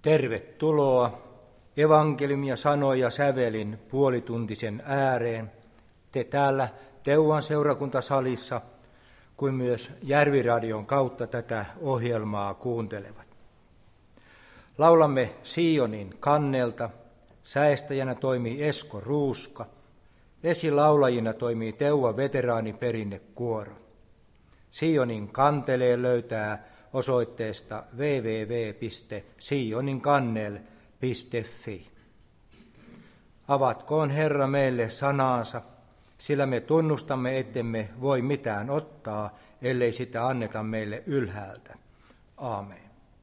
Tervetuloa evankeliumia sanoja sävelin puolituntisen ääreen, te täällä Teuvan seurakuntasalissa, kuin myös Järviradion kautta tätä ohjelmaa kuuntelevat. Laulamme Sionin kannelta, säestäjänä toimii Esko Ruuska, esilaulajina toimii Teuvan veteraaniperinnekuoro. Sionin kantelee löytää osoitteesta www.sioninkannel.fi. Avatkoon Herra meille sanaansa, sillä me tunnustamme, ettemme voi mitään ottaa, ellei sitä anneta meille ylhäältä. Aamen.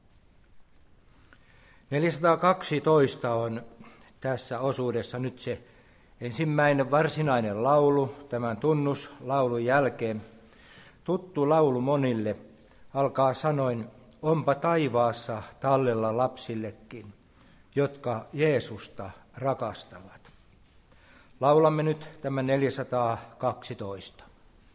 412 on tässä osuudessa nyt se ensimmäinen varsinainen laulu tämän tunnuslaulun jälkeen. Tuttu laulu monille alkaa sanoin, onpa taivaassa tallella lapsillekin, jotka Jeesusta rakastavat. Laulamme nyt tämän 412.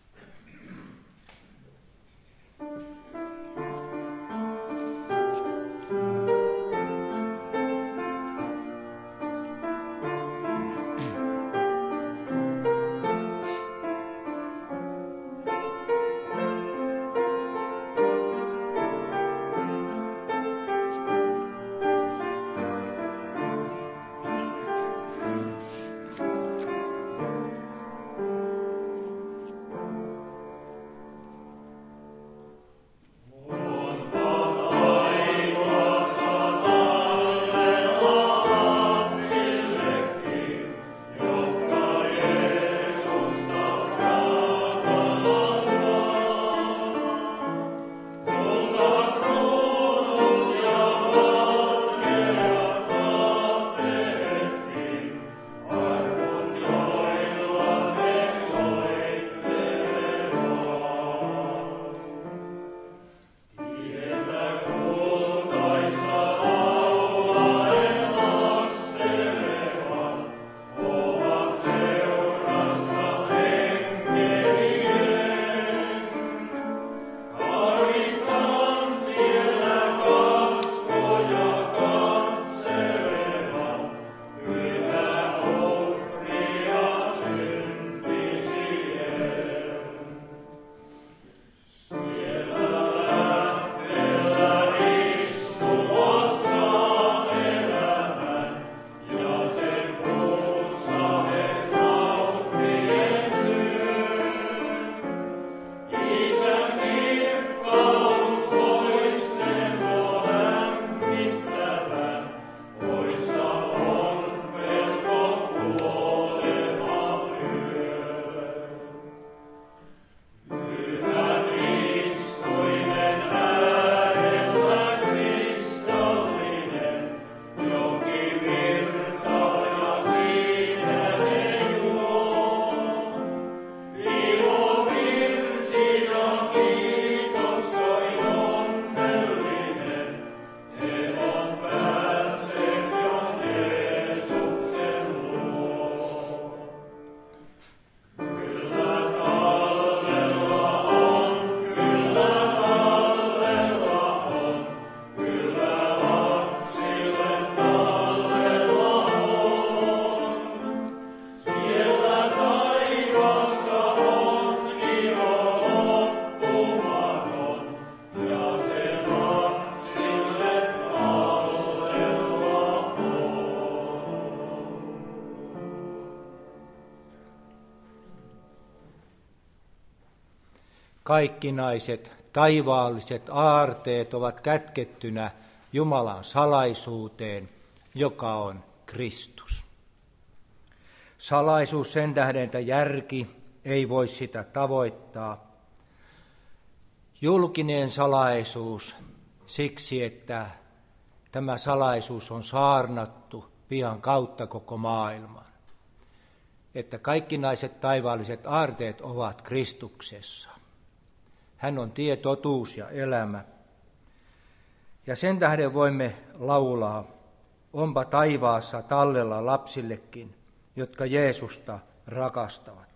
Kaikkinaiset taivaalliset aarteet ovat kätkettynä Jumalan salaisuuteen, joka on Kristus. Salaisuus sen tähden, että järki ei voi sitä tavoittaa. Julkinen salaisuus siksi, että tämä salaisuus on saarnattu pian kautta koko maailman. Että kaikkinaiset taivaalliset aarteet ovat Kristuksessa. Hän on tie, totuus ja elämä. Ja sen tähden voimme laulaa, onpa taivaassa tallella lapsillekin, jotka Jeesusta rakastavat.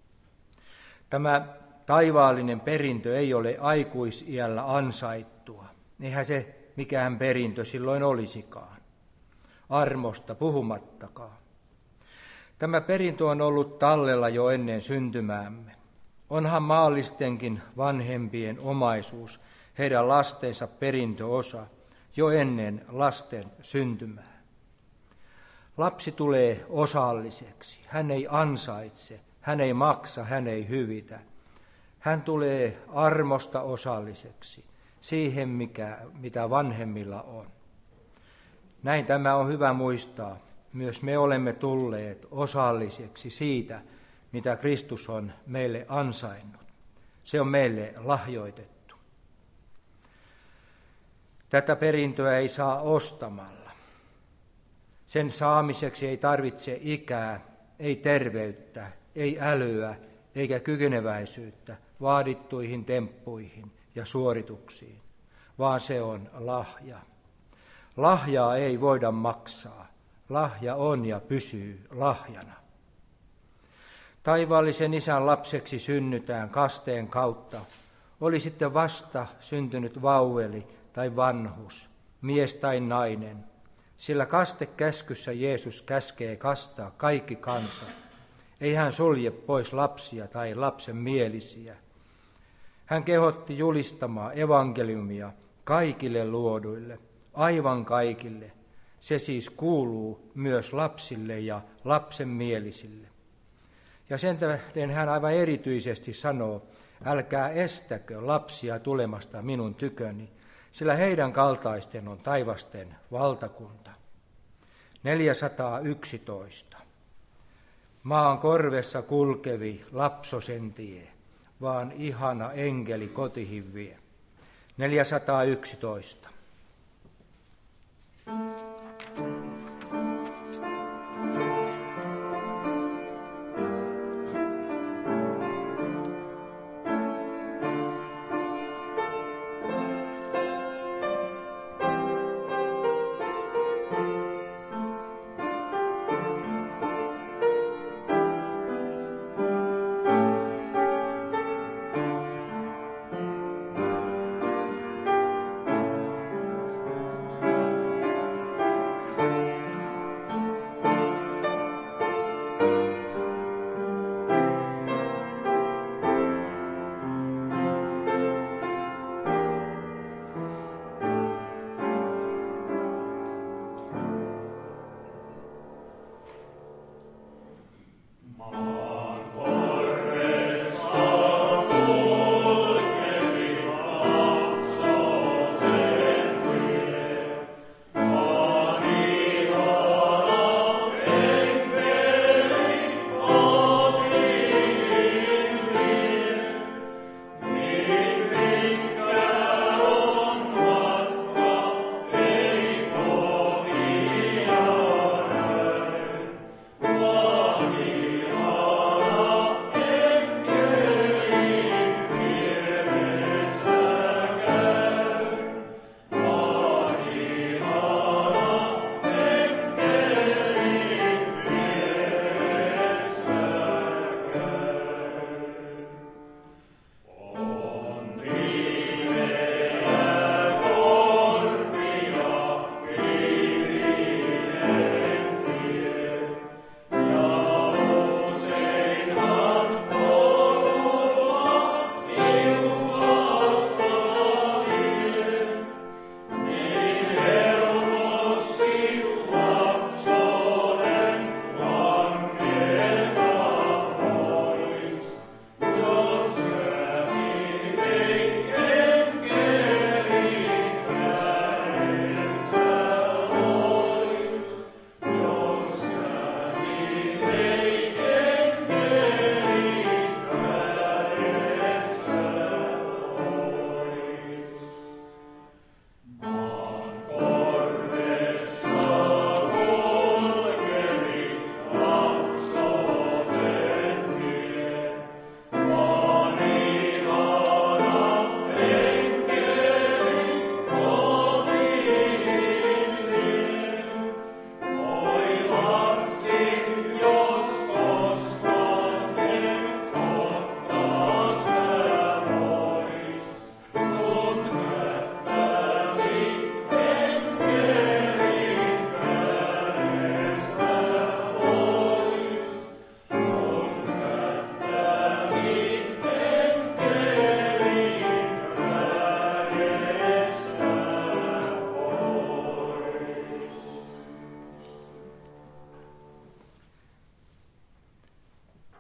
Tämä taivaallinen perintö ei ole aikuisiällä ansaittua. Eihän se mikään perintö silloin olisikaan. Armosta puhumattakaan. Tämä perintö on ollut tallella jo ennen syntymäämme. Onhan maallistenkin vanhempien omaisuus, heidän lastensa perintöosa, jo ennen lasten syntymää. Lapsi tulee osalliseksi. Hän ei ansaitse, hän ei maksa, hän ei hyvitä. Hän tulee armosta osalliseksi, siihen mitä vanhemmilla on. Näin tämä on hyvä muistaa. Myös me olemme tulleet osalliseksi siitä, mitä Kristus on meille ansainnut. Se on meille lahjoitettu. Tätä perintöä ei saa ostamalla. Sen saamiseksi ei tarvitse ikää, ei terveyttä, ei älyä eikä kykeneväisyyttä vaadittuihin temppuihin ja suorituksiin, vaan se on lahja. Lahjaa ei voida maksaa. Lahja on ja pysyy lahjana. Taivaallisen Isän lapseksi synnytään kasteen kautta, oli sitten vasta syntynyt vauveli tai vanhus, mies tai nainen, sillä kastekäskyssä Jeesus käskee kastaa kaikki kansa. Ei hän sulje pois lapsia tai lapsen mielisiä. Hän kehotti julistamaan evankeliumia kaikille luoduille, aivan kaikille. Se siis kuuluu myös lapsille ja lapsen mielisille. Ja sen tähden hän aivan erityisesti sanoo, älkää estäkö lapsia tulemasta minun tyköni, sillä heidän kaltaisten on taivasten valtakunta. 411. Maan korvessa kulkevi lapsosen tie, vaan ihana enkeli kotiin vie. 411.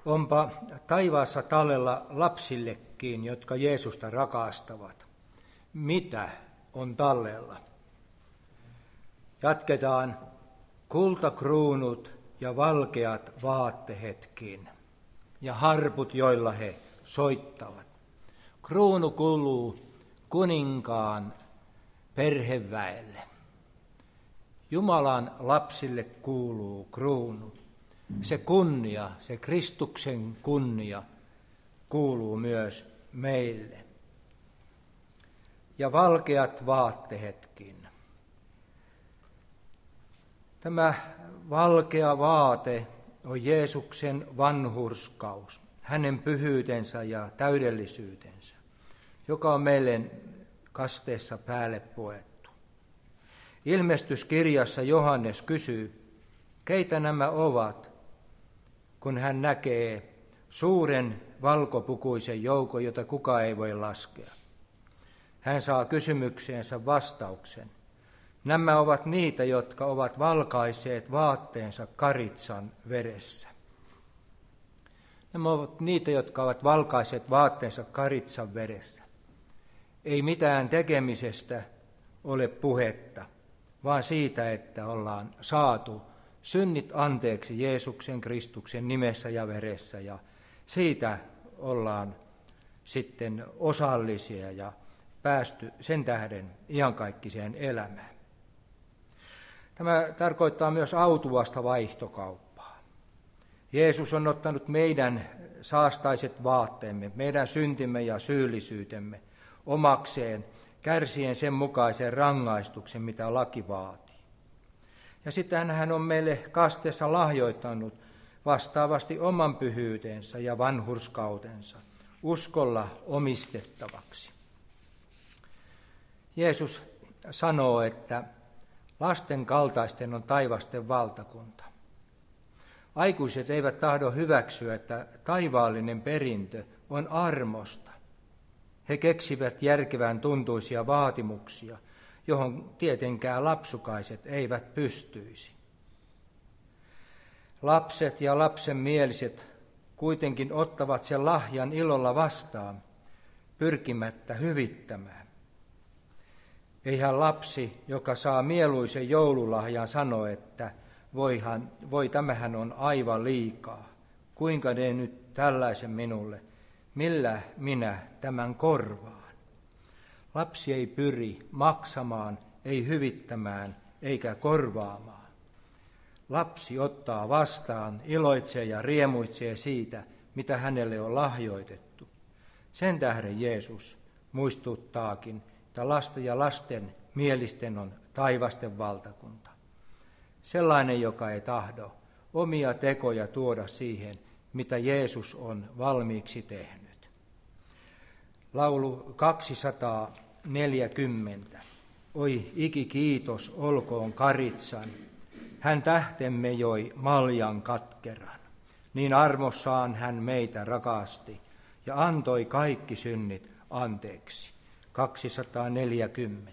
Onpa taivaassa tallella lapsillekin, jotka Jeesusta rakastavat. Mitä on tallella? Jatketaan. Kultakruunut ja valkeat vaattehetkin ja harput, joilla he soittavat. Kruunu kuuluu kuninkaan perheväelle. Jumalan lapsille kuuluu kruunu. Se kunnia, se Kristuksen kunnia kuuluu myös meille. Ja valkeat vaattehetkin. Tämä valkea vaate on Jeesuksen vanhurskaus, hänen pyhyytensä ja täydellisyytensä, joka on meille kasteessa päälle puettu. Ilmestyskirjassa Johannes kysyy, keitä nämä ovat, kun hän näkee suuren valkopukuisen joukon, jota kukaan ei voi laskea. Hän saa kysymykseensä vastauksen. Nämä ovat niitä, jotka ovat valkaiseet vaatteensa karitsan veressä. Nämä ovat niitä, jotka ovat valkaiseet vaatteensa karitsan veressä. Ei mitään tekemisestä ole puhetta, vaan siitä, että ollaan saatu synnit anteeksi Jeesuksen Kristuksen nimessä ja veressä, ja siitä ollaan sitten osallisia ja päästy sen tähden iankaikkiseen elämään. Tämä tarkoittaa myös autuvasta vaihtokauppaa. Jeesus on ottanut meidän saastaiset vaatteemme, meidän syntimme ja syyllisyytemme omakseen, kärsien sen mukaisen rangaistuksen, mitä laki vaatii. Ja sitten hän on meille kasteessa lahjoittanut vastaavasti oman pyhyytensä ja vanhurskautensa uskolla omistettavaksi. Jeesus sanoo, että lasten kaltaisten on taivasten valtakunta. Aikuiset eivät tahdo hyväksyä, että taivaallinen perintö on armosta. He keksivät järkevän tuntuisia vaatimuksia, johon tietenkään lapsukaiset eivät pystyisi. Lapset ja lapsenmieliset kuitenkin ottavat sen lahjan ilolla vastaan, pyrkimättä hyvittämään. Eihän lapsi, joka saa mieluisen joululahjan, sano, että tämähän on aivan liikaa. Kuinka ne nyt tällaisen minulle? Millä minä tämän korvaan? Lapsi ei pyri maksamaan, ei hyvittämään eikä korvaamaan. Lapsi ottaa vastaan, iloitsee ja riemuitsee siitä, mitä hänelle on lahjoitettu. Sen tähden Jeesus muistuttaakin, että lasten ja lasten mielisten on taivasten valtakunta. Sellainen, joka ei tahdo omia tekoja tuoda siihen, mitä Jeesus on valmiiksi tehnyt. Laulu 240. Oi ikikiitos olkoon karitsan, hän tähtemme joi maljan katkeran. Niin armossaan hän meitä rakasti ja antoi kaikki synnit anteeksi. 240.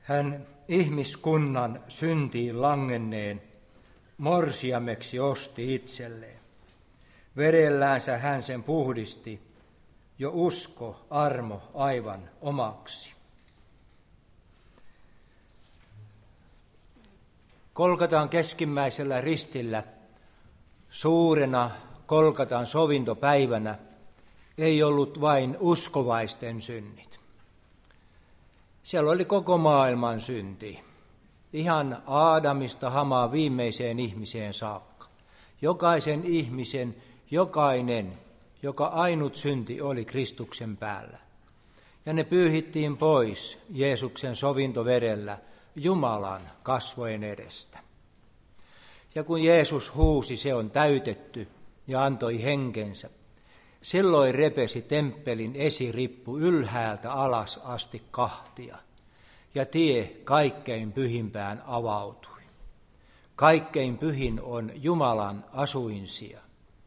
Hän ihmiskunnan syntiin langenneen morsiameksi osti itselleen. Verelläänsä hän sen puhdisti, jo usko, armo aivan omaksi. Kolkatan keskimmäisellä ristillä suurena Kolkatan sovintopäivänä ei ollut vain uskovaisten synnit. Siellä oli koko maailman synti, ihan Aadamista hamaa viimeiseen ihmiseen saakka. Jokaisen ihmisen, joka ainut synti oli Kristuksen päällä. Ja ne pyyhittiin pois Jeesuksen sovintoverellä Jumalan kasvojen edestä. Ja kun Jeesus huusi, se on täytetty, ja antoi henkensä, silloin repesi temppelin esirippu ylhäältä alas asti kahtia, ja tie kaikkein pyhimpään avautui. Kaikkein pyhin on Jumalan asuinsija.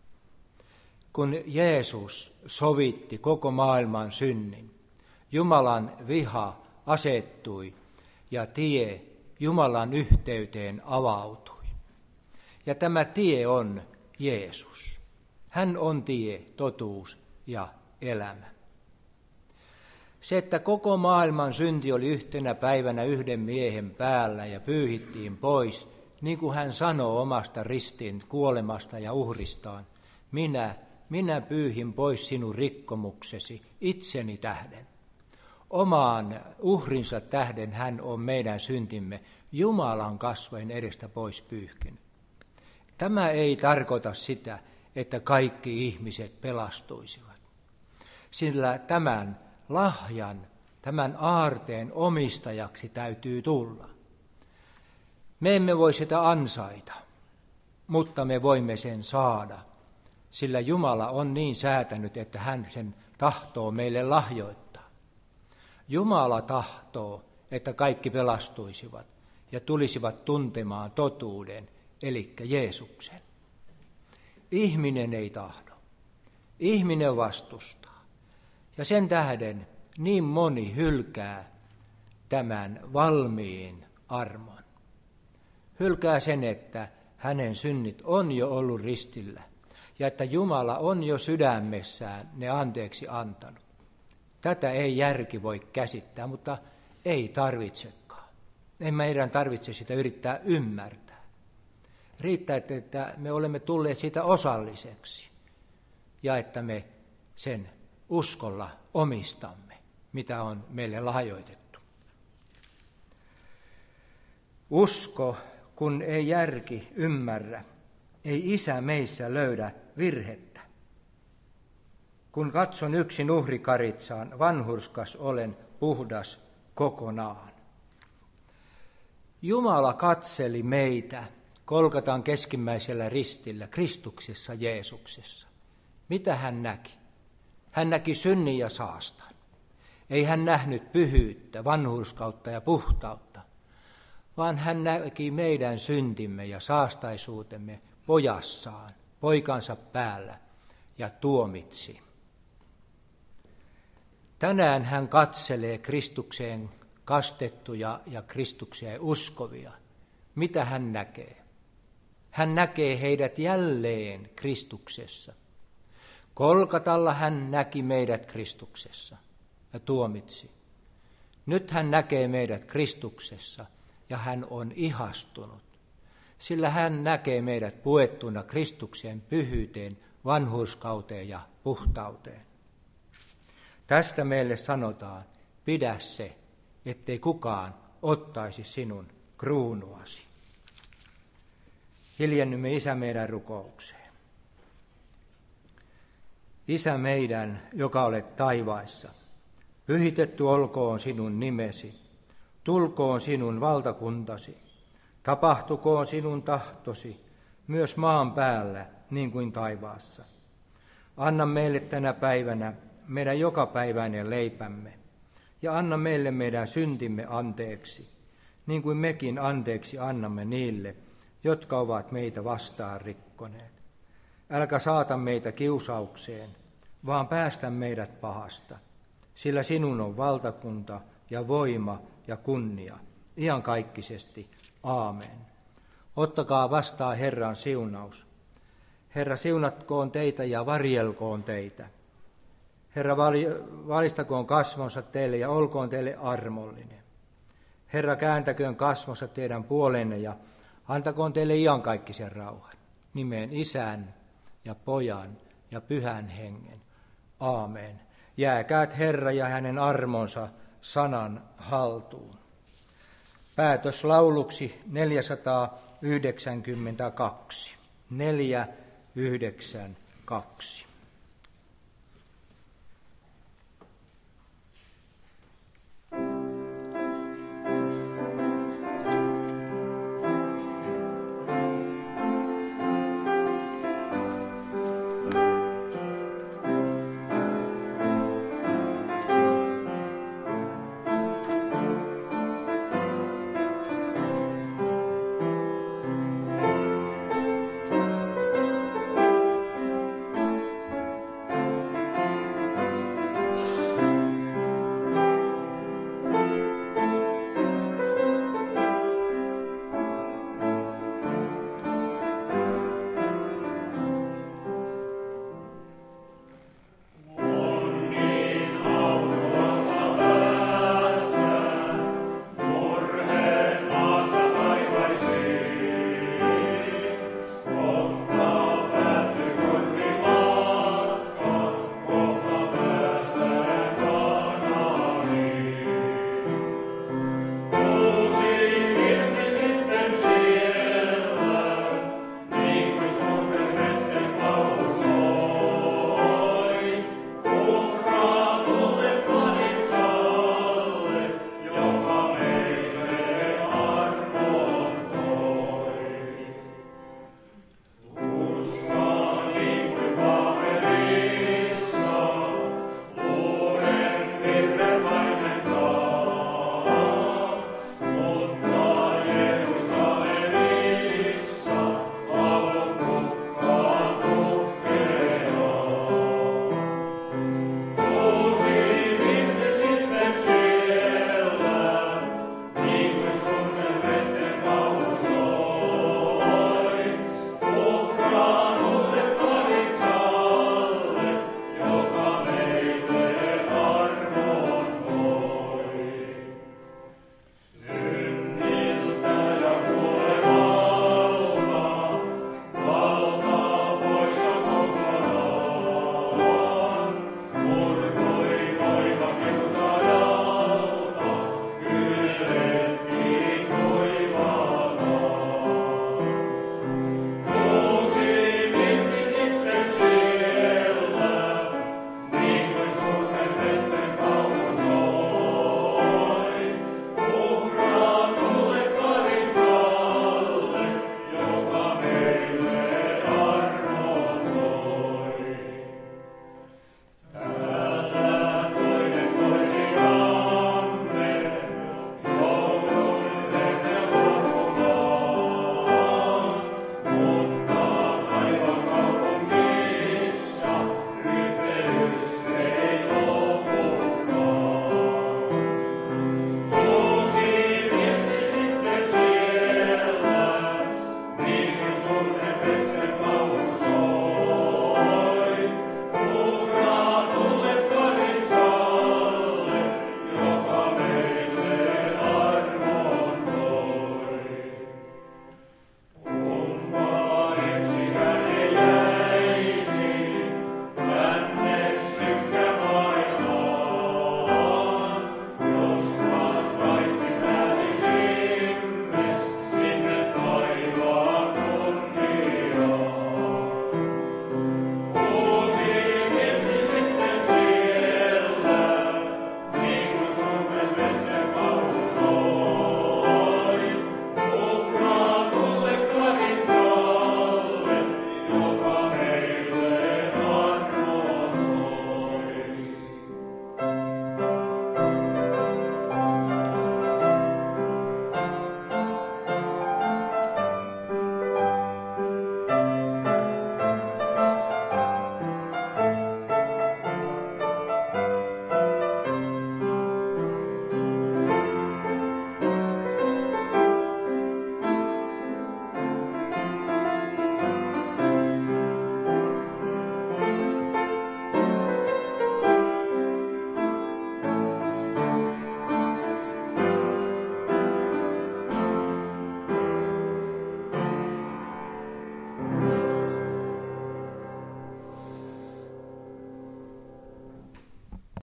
Kun Jeesus sovitti koko maailman synnin, Jumalan viha asettui ja tie Jumalan yhteyteen avautui. Ja tämä tie on Jeesus. Hän on tie, totuus ja elämä. Se, että koko maailman synti oli yhtenä päivänä yhden miehen päällä ja pyyhittiin pois, niin kuin hän sanoo omasta ristin kuolemasta ja uhristaan, minä pyyhin pois sinun rikkomuksesi itseni tähden. Omaan uhrinsa tähden hän on meidän syntimme Jumalan kasvojen edestä pois pyyhkinyt. Tämä ei tarkoita sitä, että kaikki ihmiset pelastuisivat, sillä tämän lahjan, tämän aarteen omistajaksi täytyy tulla. Me emme voi sitä ansaita, mutta me voimme sen saada, sillä Jumala on niin säätänyt, että hän sen tahtoo meille lahjoittaa. Jumala tahtoo, että kaikki pelastuisivat ja tulisivat tuntemaan totuuden, eli Jeesuksen. Ihminen ei tahdo. Ihminen vastustaa. Ja sen tähden niin moni hylkää tämän valmiin armon. Hylkää sen, että hänen synnit on jo ollut ristillä ja että Jumala on jo sydämessään ne anteeksi antanut. Tätä ei järki voi käsittää, mutta ei tarvitsekaan. Ei meidän tarvitse sitä yrittää ymmärtää. Riittää, että me olemme tulleet siitä osalliseksi ja että me sen uskolla omistamme, mitä on meille lahjoitettu. Usko, kun ei järki ymmärrä, ei Isä meissä löydä virhettä. Kun katson yksin uhrikaritsaan, vanhurskas olen, puhdas kokonaan. Jumala katseli meitä Kolkatan keskimmäisellä ristillä, Kristuksessa Jeesuksessa. Mitä hän näki? Hän näki synnin ja saastan. Ei hän nähnyt pyhyyttä, vanhurskautta ja puhtautta, vaan hän näki meidän syntimme ja saastaisuutemme pojassaan, poikansa päällä ja tuomitsi. Tänään hän katselee Kristukseen kastettuja ja Kristukseen uskovia. Mitä hän näkee? Hän näkee heidät jälleen Kristuksessa. Kolkatalla hän näki meidät Kristuksessa ja tuomitsi. Nyt hän näkee meidät Kristuksessa ja hän on ihastunut, sillä hän näkee meidät puettuna Kristuksen pyhyyteen, vanhurskauteen ja puhtauteen. Tästä meille sanotaan, pidä se, ettei kukaan ottaisi sinun kruunuasi. Hiljennymme Isä meidän rukoukseen. Isä meidän, joka olet taivaissa, pyhitetty olkoon sinun nimesi, tulkoon sinun valtakuntasi, tapahtukoon sinun tahtosi, myös maan päällä niin kuin taivaassa. Anna meille tänä päivänä meidän jokapäiväinen leipämme, ja anna meille meidän syntimme anteeksi, niin kuin mekin anteeksi annamme niille, jotka ovat meitä vastaan rikkoneet. Älkä saata meitä kiusaukseen, vaan päästä meidät pahasta, sillä sinun on valtakunta ja voima ja kunnia iankaikkisesti. Aamen. Ottakaa vastaan Herran siunaus. Herra siunatkoon teitä ja varjelkoon teitä. Herra valistakoon kasvonsa teille ja olkoon teille armollinen. Herra kääntäköön kasvonsa teidän puolenne ja antakoon teille iankaikkisen rauhan. Nimeen Isän ja Pojan ja Pyhän Hengen. Aamen. Jääkäät Herra ja hänen armonsa sanan haltuun. Päätöslauluksi 492. 492.